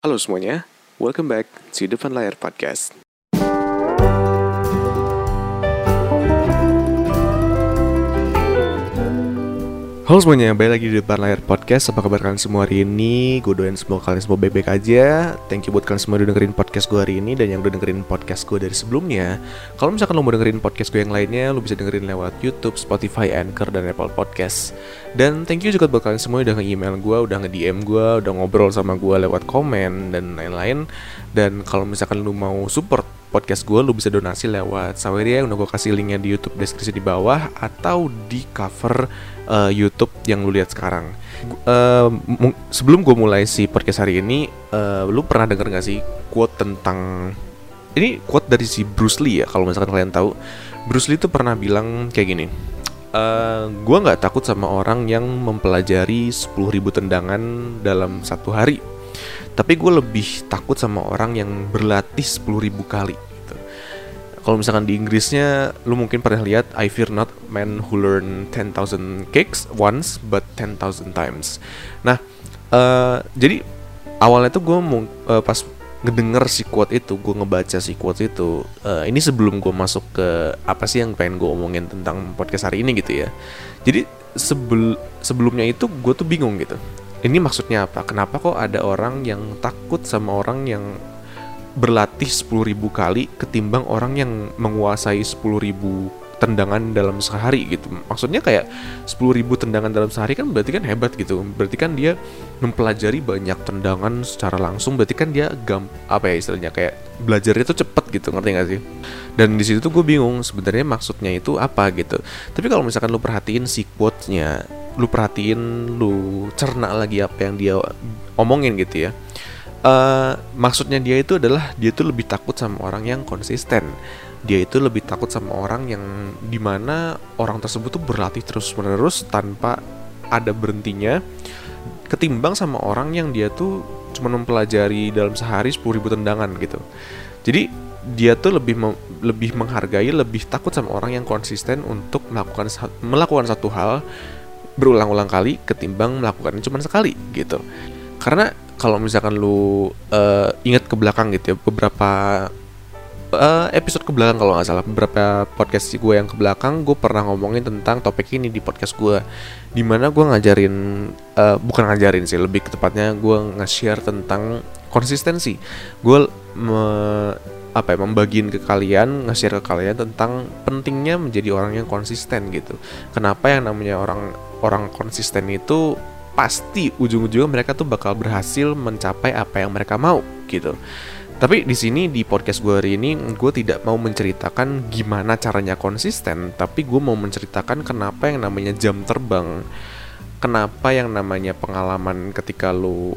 Halo semuanya, welcome back to Depan Layar Podcast. Halo semuanya, balik lagi di Depan Layar Podcast. Apa kabar kalian semua hari ini? Gue doain semoga kalian semua baik-baik aja. Thank you buat kalian semua udah dengerin podcast gue hari ini dan yang udah dengerin podcast gue dari sebelumnya. Kalau misalkan lo mau dengerin podcast gue yang lainnya, lo bisa dengerin lewat YouTube, Spotify, Anchor, dan Apple Podcast. Dan thank you juga buat kalian semua udah nge-email gue, udah nge-DM gue, udah ngobrol sama gue lewat komen dan lain-lain. Dan kalau misalkan lo mau support podcast gue, lu bisa donasi lewat Saweria yang udah gue kasih linknya di YouTube deskripsi di bawah atau di cover YouTube yang lu lihat sekarang. Sebelum gue mulai si podcast hari ini, lu pernah denger gak sih quote tentang, ini quote dari si Bruce Lee ya, kalau misalkan kalian tahu. Bruce Lee tuh pernah bilang kayak gini, gue gak takut sama orang yang mempelajari 10.000 tendangan dalam satu hari, tapi gue lebih takut sama orang yang berlatih 10.000 kali gitu. Kalau misalkan di Inggrisnya, lu mungkin pernah lihat I fear not man who learn 10,000 kicks once but 10,000 times. Nah, jadi awalnya tuh gue pas ngedenger si quote itu, gue ngebaca si quote itu, ini sebelum gue masuk ke apa sih yang pengen gue omongin tentang podcast hari ini gitu ya. Jadi sebelumnya itu gue tuh bingung gitu. Ini maksudnya apa? Kenapa kok ada orang yang takut sama orang yang berlatih 10.000 kali ketimbang orang yang menguasai 10.000 tendangan dalam sehari gitu. Maksudnya kayak 10.000 tendangan dalam sehari kan berarti kan hebat gitu. Berarti kan dia mempelajari banyak tendangan secara langsung. Berarti kan dia istilahnya kayak belajarnya tuh cepet gitu, ngerti gak sih? Dan di situ tuh gue bingung sebenarnya maksudnya itu apa gitu. Tapi kalau misalkan lu perhatiin si quote-nya, lu perhatiin, lu cerna lagi apa yang dia omongin gitu ya. Maksudnya dia itu adalah dia tuh lebih takut sama orang yang konsisten. Dia itu lebih takut sama orang yang dimana orang tersebut tuh berlatih terus-menerus tanpa ada berhentinya, ketimbang sama orang yang dia tuh cuma mempelajari dalam sehari 10.000 tendangan gitu. Jadi dia tuh lebih menghargai, lebih takut sama orang yang konsisten untuk melakukan satu hal berulang-ulang kali ketimbang melakukannya cuma sekali gitu. Karena kalau misalkan lu ingat ke belakang gitu ya, beberapa episode ke belakang kalau nggak salah, beberapa podcast gue yang ke belakang, gue pernah ngomongin tentang topik ini di podcast gue, dimana gue ngajarin, bukan ngajarin sih, lebih tepatnya gue nge-share tentang konsistensi. Gue membagiin ke kalian, nge-share ke kalian tentang pentingnya menjadi orang yang konsisten gitu. Kenapa yang namanya orang konsisten itu pasti ujung-ujungnya mereka tuh bakal berhasil mencapai apa yang mereka mau gitu. Tapi di sini di podcast gue hari ini, gue tidak mau menceritakan gimana caranya konsisten, tapi gue mau menceritakan kenapa yang namanya jam terbang, kenapa yang namanya pengalaman ketika lu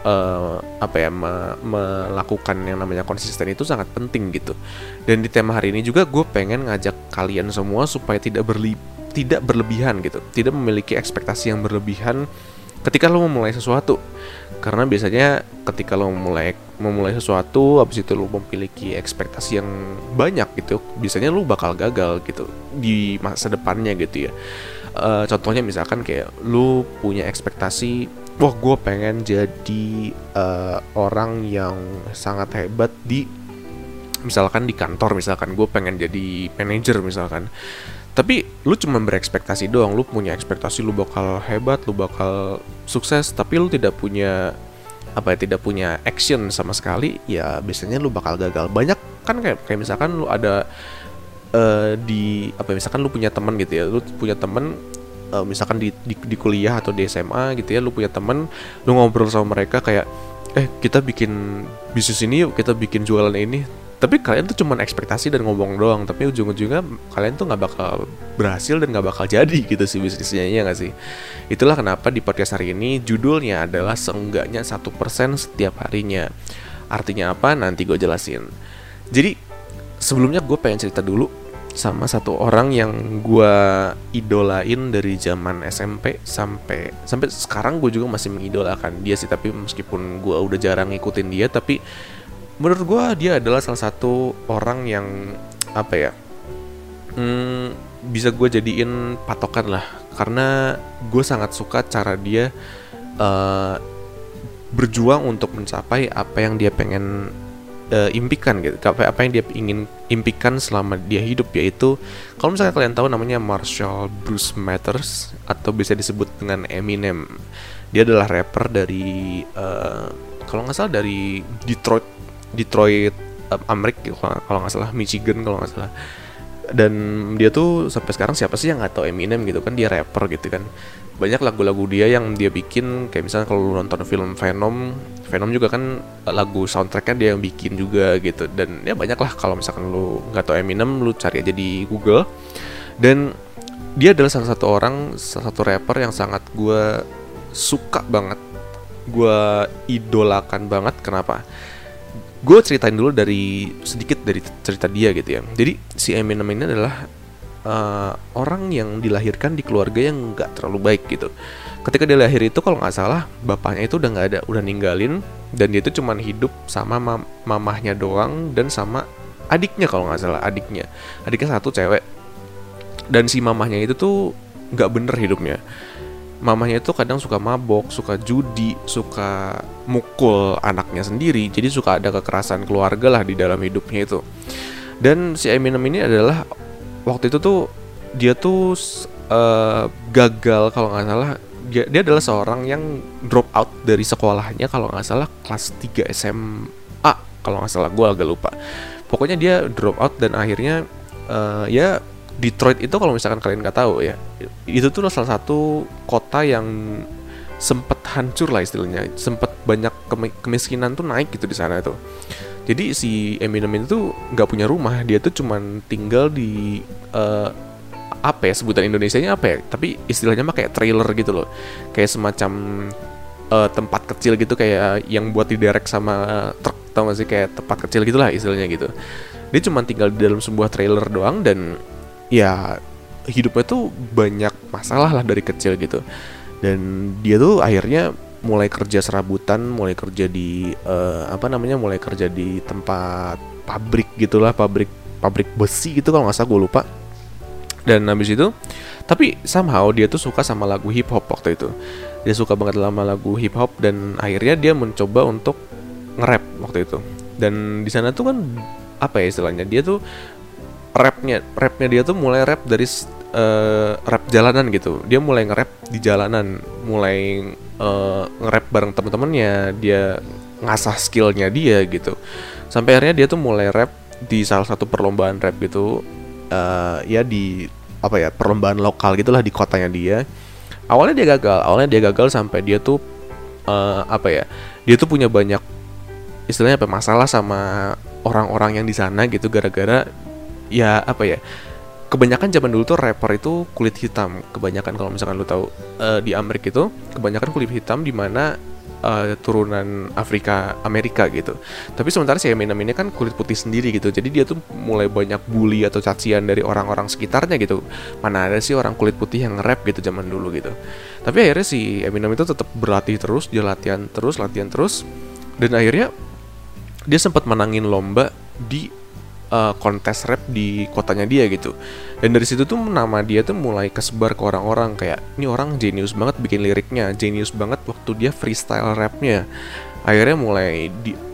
melakukan yang namanya konsisten itu sangat penting gitu. Dan di tema hari ini juga gue pengen ngajak kalian semua supaya tidak berlebihan gitu, tidak memiliki ekspektasi yang berlebihan ketika lo memulai sesuatu. Karena biasanya ketika lo memulai sesuatu, habis itu lo memiliki ekspektasi yang banyak gitu, biasanya lo bakal gagal gitu di masa depannya gitu ya. Contohnya misalkan kayak lo punya ekspektasi, wah gue pengen jadi orang yang sangat hebat misalkan di kantor, misalkan gue pengen jadi manajer misalkan. Tapi lu cuma berekspektasi doang, lu punya ekspektasi lu bakal hebat, lu bakal sukses, tapi lu tidak punya action sama sekali, ya biasanya lu bakal gagal. Banyak kan kayak misalkan lu ada misalkan lu punya teman gitu ya, lu punya teman misalkan di kuliah atau di SMA gitu ya, lu punya teman, lu ngobrol sama mereka kayak kita bikin bisnis ini yuk, kita bikin jualan ini. Tapi kalian tuh cuma ekspektasi dan ngomong doang, tapi ujung-ujungnya kalian tuh gak bakal berhasil dan gak bakal jadi gitu sih bisnisnya, ya gak sih? Itulah kenapa di podcast hari ini judulnya adalah seenggaknya 1% setiap harinya. Artinya apa? Nanti gue jelasin. Jadi sebelumnya gue pengen cerita dulu sama satu orang yang gue idolain dari zaman SMP sampai sekarang. Gue juga masih mengidolakan dia sih, tapi meskipun gue udah jarang ngikutin dia, tapi menurut gue dia adalah salah satu orang yang bisa gue jadiin patokan lah. Karena gue sangat suka cara dia berjuang untuk mencapai apa yang dia pengen impikan gitu, apa yang dia ingin impikan selama dia hidup, yaitu kalau misalnya kalian tahu namanya Marshall Bruce Mathers atau bisa disebut dengan Eminem. Dia adalah rapper dari kalau nggak salah dari Detroit Amerika, kalau nggak salah Michigan kalau nggak salah. Dan dia tuh sampai sekarang siapa sih yang nggak tahu Eminem gitu kan, dia rapper gitu kan. Banyak lagu-lagu dia yang dia bikin, kayak misalnya kalau lu nonton film Venom juga kan lagu soundtracknya dia yang bikin juga gitu. Dan ya banyak lah, kalau misalkan lu nggak tahu Eminem, lu cari aja di Google. Dan dia adalah salah satu rapper yang sangat gue suka banget, gue idolakan banget. Kenapa? Gue ceritain dulu sedikit dari cerita dia gitu ya. Jadi si Eminem ini adalah orang yang dilahirkan di keluarga yang nggak terlalu baik gitu. Ketika dia lahir itu kalau nggak salah bapaknya itu udah nggak ada, udah ninggalin, dan dia itu cuman hidup sama mamahnya doang dan sama adiknya kalau nggak salah, adiknya satu cewek. Dan si mamahnya itu tuh nggak bener hidupnya. Mamahnya itu kadang suka mabok, suka judi, suka mukul anaknya sendiri. Jadi suka ada kekerasan keluarga lah di dalam hidupnya itu. Dan si Eminem ini adalah waktu itu tuh dia tuh gagal kalau nggak salah. Dia adalah seorang yang drop out dari sekolahnya kalau nggak salah kelas 3 SMA kalau nggak salah, gue agak lupa. Pokoknya dia drop out dan akhirnya ya Detroit itu kalau misalkan kalian nggak tahu ya, itu tuh salah satu kota yang sempet hancur lah istilahnya, sempet banyak kemiskinan tuh naik gitu di sana tuh. Jadi si Eminem itu nggak punya rumah, dia tuh cuman tinggal di apa ya sebutan Indonesianya apa ya, tapi istilahnya mah kayak trailer gitu loh, kayak semacam tempat kecil gitu, kayak yang buat diderek sama truk, tau gak sih, kayak tempat kecil gitulah istilahnya gitu. Dia cuma tinggal di dalam sebuah trailer doang, dan ya hidupnya tuh banyak masalah lah dari kecil gitu. Dan dia tuh akhirnya mulai kerja serabutan, mulai kerja di mulai kerja di tempat pabrik gitulah, pabrik besi gitu kalau nggak salah, gue lupa. Dan habis itu, tapi somehow dia tuh suka sama lagu hip hop waktu itu. Dia suka banget sama lagu hip hop, dan akhirnya dia mencoba untuk nge-rap waktu itu. Dan di sana tuh kan apa ya istilahnya, dia tuh rapnya dia tuh mulai rap dari rap jalanan gitu. Dia mulai nge-rap di jalanan, mulai nge-rap bareng temen-temennya, dia ngasah skillnya dia gitu. Sampai akhirnya dia tuh mulai rap di salah satu perlombaan rap gitu, ya di apa ya, perlombaan lokal gitulah di kotanya dia. Awalnya dia gagal sampai dia tuh dia tuh punya banyak istilahnya apa, masalah sama orang-orang yang di sana gitu, gara-gara ya apa ya, kebanyakan zaman dulu tuh rapper itu kulit hitam kebanyakan. Kalau misalkan lu tahu di Amerika itu kebanyakan kulit hitam, di mana turunan Amerika gitu. Tapi sementara si Eminem ini kan kulit putih sendiri gitu. Jadi dia tuh mulai banyak bully atau cacian dari orang-orang sekitarnya gitu. Mana ada sih orang kulit putih yang nge-rap gitu zaman dulu gitu. Tapi akhirnya si Eminem itu tetap berlatih terus, dia latihan terus, dan akhirnya dia sempat menangin lomba di kontes rap di kotanya dia gitu. Dan dari situ tuh nama dia tuh mulai kesebar ke orang-orang, kayak ini orang jenius banget bikin liriknya, jenius banget waktu dia freestyle rapnya. Akhirnya mulai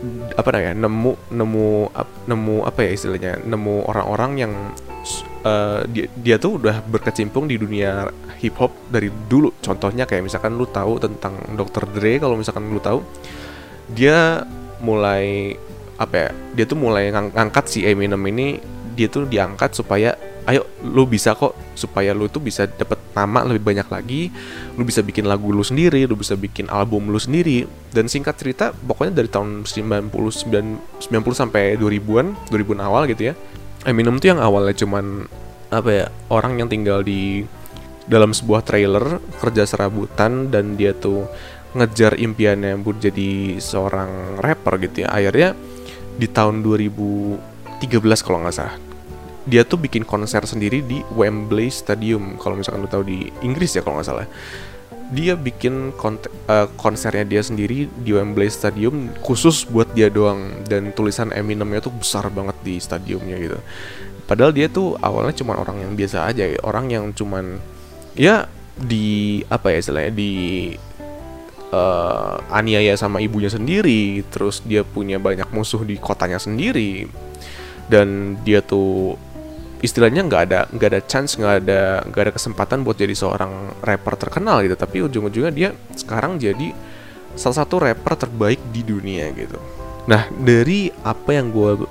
nemu apa ya istilahnya, nemu orang-orang yang dia tuh udah berkecimpung di dunia hip hop dari dulu. Contohnya kayak misalkan lu tahu tentang Dr. Dre, kalau misalkan lu tahu, dia mulai dia tuh mulai ngangkat si Eminem ini, dia tuh diangkat supaya ayo lu bisa kok, supaya lu tuh bisa dapet nama lebih banyak lagi, lu bisa bikin lagu lu sendiri, lu bisa bikin album lu sendiri. Dan singkat cerita, pokoknya dari tahun 90 sampai 2000-an awal gitu ya, Eminem tuh yang awalnya cuman orang yang tinggal di dalam sebuah trailer, kerja serabutan, dan dia tuh ngejar impiannya buat jadi seorang rapper gitu ya. Akhirnya di tahun 2013 kalau nggak salah, dia tuh bikin konser sendiri di Wembley Stadium. Kalau misalkan lu tahu di Inggris ya kalau nggak salah, dia bikin konsernya dia sendiri di Wembley Stadium khusus buat dia doang. Dan tulisan Eminemnya tuh besar banget di stadiumnya gitu. Padahal dia tuh awalnya cuma orang yang biasa aja, orang yang cuman ya di apa ya istilahnya, di aniaya sama ibunya sendiri, terus dia punya banyak musuh di kotanya sendiri, dan dia tuh istilahnya nggak ada chance, nggak ada kesempatan buat jadi seorang rapper terkenal gitu, tapi ujung-ujungnya dia sekarang jadi salah satu rapper terbaik di dunia gitu. Nah, dari apa yang gue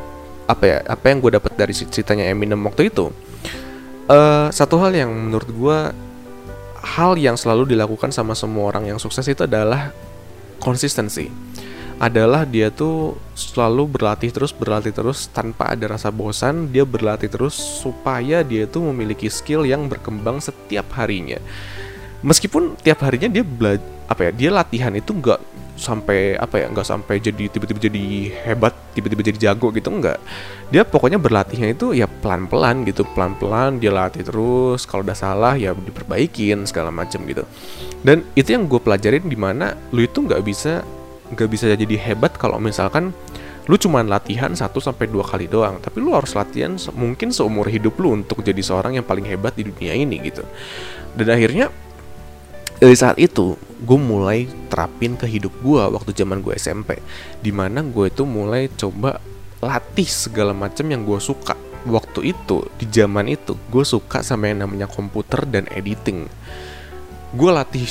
dapat dari ceritanya Eminem waktu itu, satu hal yang menurut gue, hal yang selalu dilakukan sama semua orang yang sukses itu adalah konsistensi. Adalah dia tuh selalu berlatih terus tanpa ada rasa bosan. Dia berlatih terus supaya dia tuh memiliki skill yang berkembang setiap harinya. Meskipun tiap harinya dia dia latihan itu nggak sampai jadi tiba-tiba jadi hebat, tiba-tiba jadi jago gitu, enggak. Dia pokoknya berlatihnya itu ya pelan-pelan gitu, pelan-pelan dia latih terus. Kalau udah salah ya diperbaikin segala macam gitu. Dan itu yang gue pelajarin, dimana lu itu nggak bisa jadi hebat kalau misalkan lu cuman latihan 1-2 kali doang. Tapi lu harus latihan mungkin seumur hidup lu untuk jadi seorang yang paling hebat di dunia ini gitu. Dan akhirnya dari saat itu gue mulai terapin ke hidup gue waktu zaman gue SMP, dimana gue itu mulai coba latih segala macam yang gue suka. Waktu itu, di zaman itu, gue suka sama yang namanya komputer dan editing. Gue latih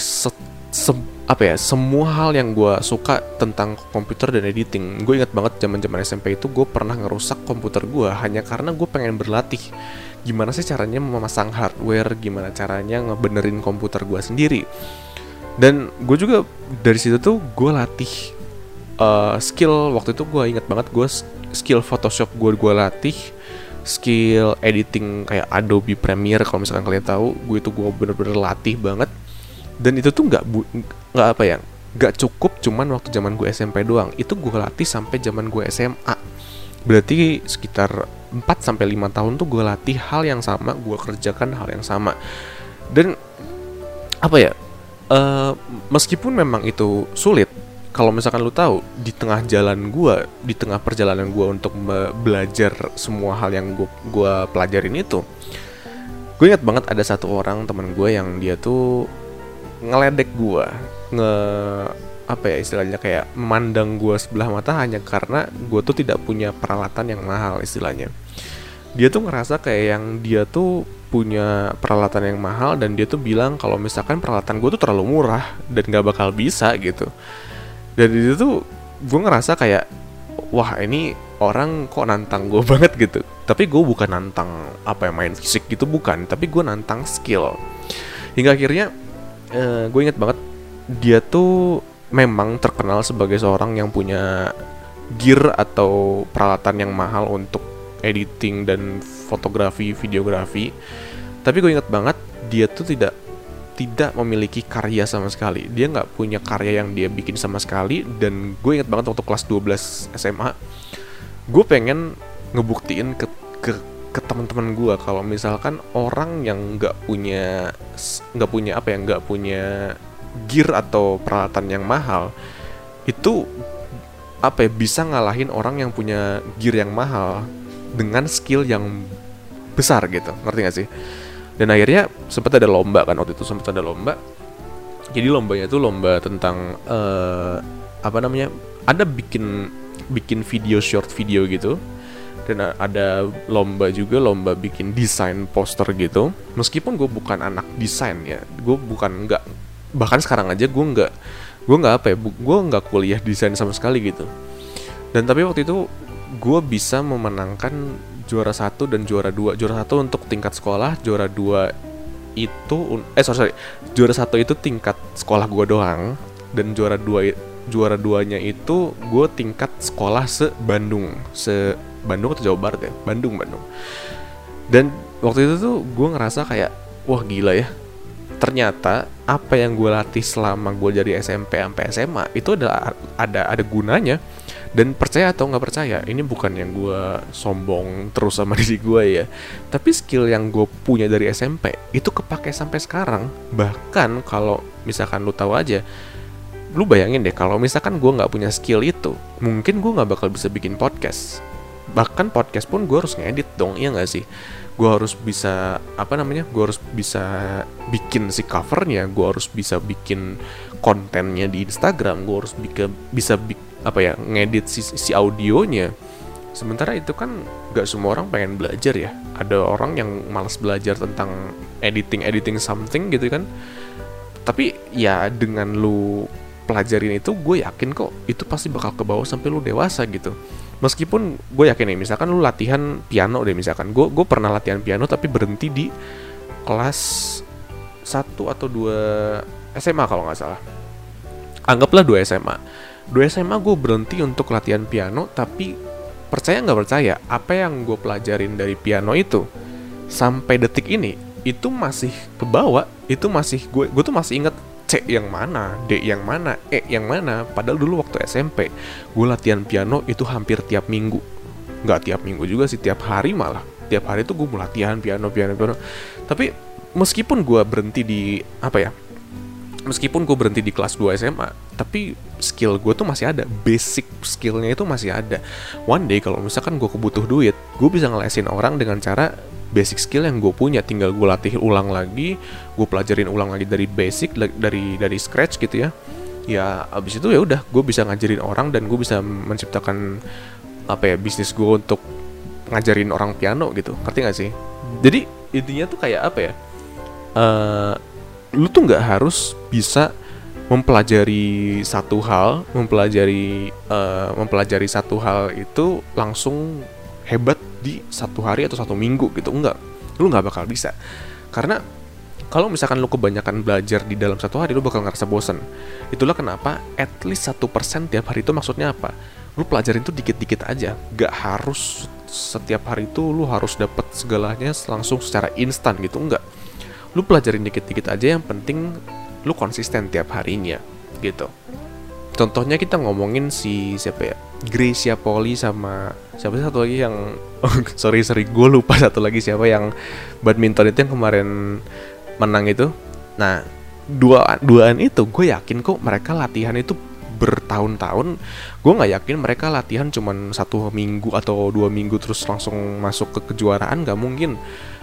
semua hal yang gue suka tentang komputer dan editing. Gue ingat banget zaman SMP itu gue pernah ngerusak komputer gue hanya karena gue pengen berlatih gimana sih caranya memasang hardware, gimana caranya ngebenerin komputer gue sendiri. Dan gue juga dari situ tuh gue latih skill. Waktu itu gue ingat banget, gue skill Photoshop gue latih, skill editing kayak Adobe Premiere kalau misalkan kalian tahu. Gue bener-bener latih banget. Dan itu tuh nggak cukup cuman waktu zaman gue SMP doang. Itu gue latih sampai zaman gue SMA. Berarti sekitar 4-5 tahun tuh gue latih hal yang sama, gue kerjakan hal yang sama. Dan meskipun memang itu sulit, kalau misalkan lu tahu, di tengah perjalanan gue untuk belajar semua hal yang gue pelajarin itu, gue ingat banget ada satu orang teman gue yang dia tuh ngeledek gue, istilahnya kayak memandang gue sebelah mata hanya karena gue tuh tidak punya peralatan yang mahal istilahnya. Dia tuh ngerasa kayak yang dia tuh punya peralatan yang mahal, dan dia tuh bilang kalau misalkan peralatan gue tuh terlalu murah dan gak bakal bisa gitu. Dan itu tuh gue ngerasa kayak, wah ini orang kok nantang gue banget gitu. Tapi gue bukan nantang main fisik gitu, bukan, tapi gue nantang skill. Hingga akhirnya gue inget banget, dia tuh memang terkenal sebagai seorang yang punya gear atau peralatan yang mahal untuk editing dan fotografi, videografi. Tapi gue ingat banget, dia tuh tidak memiliki karya sama sekali. Dia nggak punya karya yang dia bikin sama sekali. Dan gue ingat banget waktu kelas 12 SMA, gue pengen ngebuktiin ke teman-teman gue kalau misalkan orang yang nggak punya gear atau peralatan yang mahal itu bisa ngalahin orang yang punya gear yang mahal dengan skill yang besar gitu, ngerti gak sih? Dan akhirnya sempat ada lomba kan, waktu itu sempat ada lomba. Jadi lombanya itu lomba tentang ada bikin video, short video gitu. Dan ada lomba bikin desain poster gitu. Meskipun gue bukan anak desain ya, bahkan sekarang aja gue nggak kuliah desain sama sekali gitu. Dan tapi waktu itu gue bisa memenangkan juara 1 dan juara 2. Juara 1 untuk tingkat sekolah, juara 2 itu juara 1 itu tingkat sekolah gue doang, dan juara 2-nya itu gue tingkat sekolah Bandung atau Jawa Barat ya, Bandung. Dan waktu itu tuh gue ngerasa kayak, wah gila ya, ternyata apa yang gue latih selama gue dari SMP sampai SMA itu ada gunanya. Dan percaya atau nggak percaya, ini bukan yang gue sombong terus sama diri gue ya, tapi skill yang gue punya dari SMP itu kepake sampai sekarang. Bahkan kalau misalkan lu tahu aja, lu bayangin deh kalau misalkan gue nggak punya skill itu, mungkin gue nggak bakal bisa bikin podcast. Bahkan podcast pun gue harus ngedit dong, iya nggak sih? Gue harus bisa gue harus bisa bikin si covernya, gue harus bisa bikin kontennya di Instagram, gue harus bisa ngedit si audionya. Sementara itu kan gak semua orang pengen belajar ya. Ada orang yang malas belajar tentang editing something gitu kan. Tapi ya dengan lu pelajarin itu, gue yakin kok itu pasti bakal ke bawah sampai lu dewasa gitu. Meskipun gue yakin nih, misalkan lu latihan piano deh, misalkan gue pernah latihan piano tapi berhenti di kelas 1 atau 2 SMA kalau gak salah. Anggaplah 2 SMA. 2 SMA gue berhenti untuk latihan piano, tapi percaya nggak percaya, apa yang gue pelajarin dari piano itu sampai detik ini itu masih kebawa. Itu masih gue tuh masih inget C yang mana, D yang mana, E yang mana. Padahal dulu waktu SMP gue latihan piano itu hampir tiap minggu. Nggak tiap minggu juga sih, tiap hari malah. Tiap hari tuh gue mau latihan piano. Tapi meskipun gue berhenti di meskipun gue berhenti di kelas 2 SMA, tapi skill gue tuh masih ada, basic skillnya itu masih ada. One day kalau misalkan gue kebutuh duit, gue bisa ngelesin orang dengan cara basic skill yang gue punya. Tinggal gue latih ulang lagi, gue pelajarin ulang lagi dari basic, dari scratch gitu ya. Ya abis itu ya udah, gue bisa ngajarin orang dan gue bisa menciptakan bisnis gue untuk ngajarin orang piano gitu. Ngerti gak sih? Jadi intinya tuh kayak lu tuh nggak harus bisa mempelajari satu hal itu langsung hebat di 1 hari atau 1 minggu gitu. Enggak, lu nggak bakal bisa. Karena kalau misalkan lu kebanyakan belajar di dalam 1 hari, lu bakal ngerasa bosan. Itulah kenapa at least 1% tiap hari itu maksudnya apa? Lu pelajarin tuh dikit-dikit aja. Gak harus setiap hari itu lu harus dapat segalanya langsung secara instan gitu, enggak. Lu pelajarin dikit-dikit aja, yang penting lu konsisten tiap harinya gitu. Contohnya kita ngomongin Gracia Poli sama siapa sih satu lagi yang sorry gue lupa satu lagi siapa yang badminton itu yang kemarin menang itu. Nah, duaan itu gue yakin kok mereka latihan itu bertahun-tahun. Gue nggak yakin mereka latihan cuman 1 minggu atau 2 minggu terus langsung masuk ke kejuaraan. Nggak mungkin.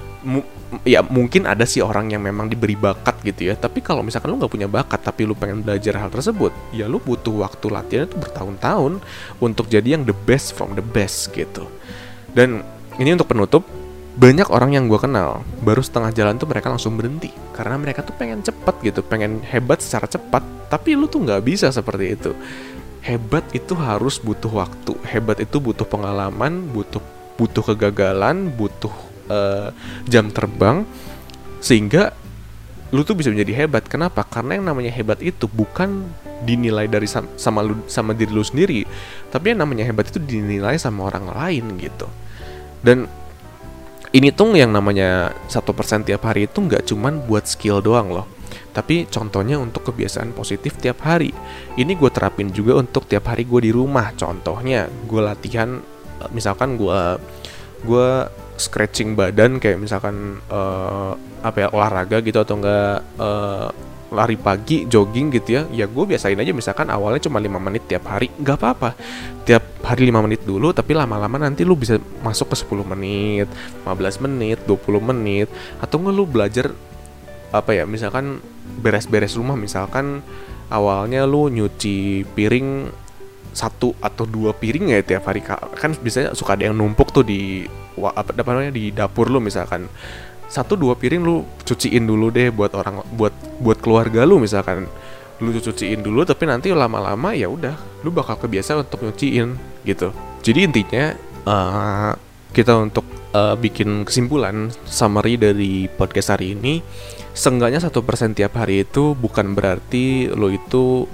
Ya mungkin ada sih orang yang memang diberi bakat gitu ya. Tapi kalau misalkan lu nggak punya bakat tapi lu pengen belajar hal tersebut, ya lu butuh waktu latihan itu bertahun-tahun untuk jadi yang the best from the best gitu. Dan ini untuk penutup, banyak orang yang gue kenal baru setengah jalan tuh mereka langsung berhenti karena mereka tuh pengen cepat gitu, pengen hebat secara cepat. Tapi lu tuh nggak bisa seperti itu. Hebat itu harus butuh waktu. Hebat itu butuh pengalaman, butuh kegagalan, butuh jam terbang, sehingga lu tuh bisa menjadi hebat. Kenapa? Karena yang namanya hebat itu bukan dinilai dari sama diri lu sendiri, tapi yang namanya hebat itu dinilai sama orang lain gitu. Dan ini tuh yang namanya 1% tiap hari itu nggak cuman buat skill doang loh, tapi contohnya untuk kebiasaan positif tiap hari. Ini gue terapin juga untuk tiap hari gue di rumah. Contohnya gue latihan, misalkan gue stretching badan kayak misalkan olahraga gitu, atau enggak lari pagi, jogging gitu ya. Ya gue biasain aja, misalkan awalnya cuma 5 menit tiap hari, nggak apa-apa. Tiap hari 5 menit dulu, tapi lama-lama nanti lu bisa masuk ke 10 menit, 15 menit, 20 menit. Atau enggak lu belajar misalkan beres-beres rumah. Misalkan awalnya lu nyuci piring 1 atau 2 piring ya tiap hari. Kan biasanya suka ada yang numpuk tuh di dapur lu, misalkan 1-2 piring lu cuciin dulu deh buat keluarga lu. Misalkan lu cuciin dulu, tapi nanti lama-lama ya udah lu bakal kebiasa untuk nyuciin gitu. Jadi intinya kita untuk bikin kesimpulan summary dari podcast hari ini, seenggaknya 1% tiap hari itu bukan berarti lo itu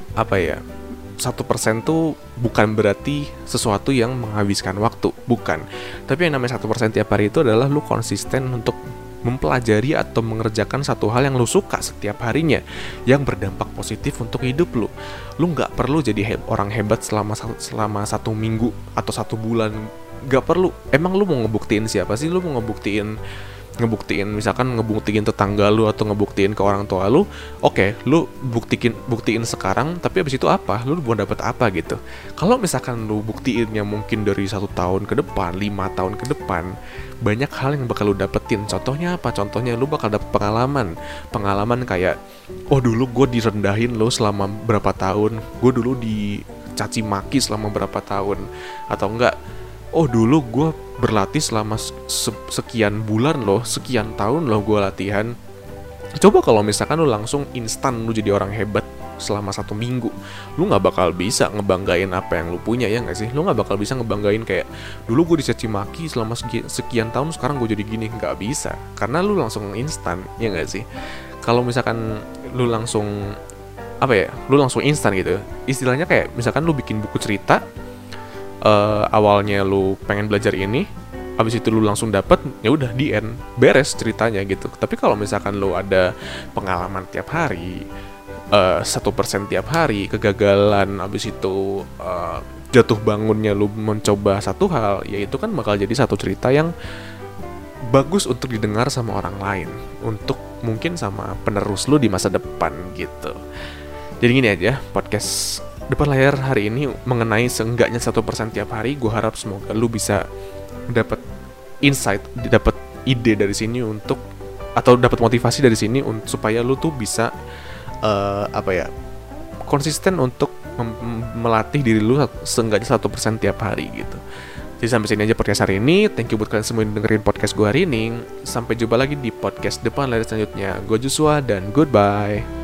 1% tuh bukan berarti sesuatu yang menghabiskan waktu, bukan. Tapi yang namanya 1% tiap hari itu adalah lu konsisten untuk mempelajari atau mengerjakan satu hal yang lu suka setiap harinya, yang berdampak positif untuk hidup lu. Lu gak perlu jadi orang hebat selama 1 minggu atau 1 bulan. Gak perlu. Emang lu mau ngebuktiin siapa sih? Lu mau ngebuktiin ngebuktiin tetangga lu atau ngebuktiin ke orang tua lu, oke, lu buktiin sekarang, tapi abis itu apa? Lu mau dapet apa gitu? Kalau misalkan lu buktiinnya mungkin dari 1 tahun ke depan, 5 tahun ke depan, banyak hal yang bakal lu dapetin. Contohnya apa? Contohnya lu bakal dapet pengalaman kayak, oh dulu gue direndahin lo selama berapa tahun, gue dulu dicaci maki selama berapa tahun, atau enggak, oh dulu gue berlatih selama sekian bulan loh, sekian tahun loh gue latihan. Coba kalau misalkan lu langsung instan lu jadi orang hebat selama 1 minggu, lu gak bakal bisa ngebanggain apa yang lu punya, ya gak sih? Lu gak bakal bisa ngebanggain kayak, dulu gue dicaci maki selama sekian tahun, sekarang gue jadi gini. Gak bisa, karena lu langsung instan, ya gak sih? Kalau misalkan lu langsung lu langsung instan gitu, istilahnya kayak misalkan lu bikin buku cerita, awalnya lu pengen belajar ini, abis itu lu langsung dapet, ya udah di end, beres ceritanya gitu. Tapi kalau misalkan lu ada pengalaman tiap hari, 1% tiap hari, kegagalan, abis itu jatuh bangunnya lu mencoba satu hal, ya itu kan bakal jadi satu cerita yang bagus untuk didengar sama orang lain, untuk mungkin sama penerus lu di masa depan gitu. Jadi gini aja, podcast Depan Layar hari ini mengenai seenggaknya 1% tiap hari. Gue harap semoga lu bisa dapat insight, dapat ide dari sini untuk, atau dapat motivasi dari sini supaya lu tuh bisa konsisten untuk melatih diri lu seenggaknya 1% tiap hari gitu. Jadi sampai sini aja podcast hari ini. Thank you buat kalian semua yang dengerin podcast gue hari ini. Sampai jumpa lagi di podcast Depan Layar selanjutnya. Gue Joshua dan goodbye.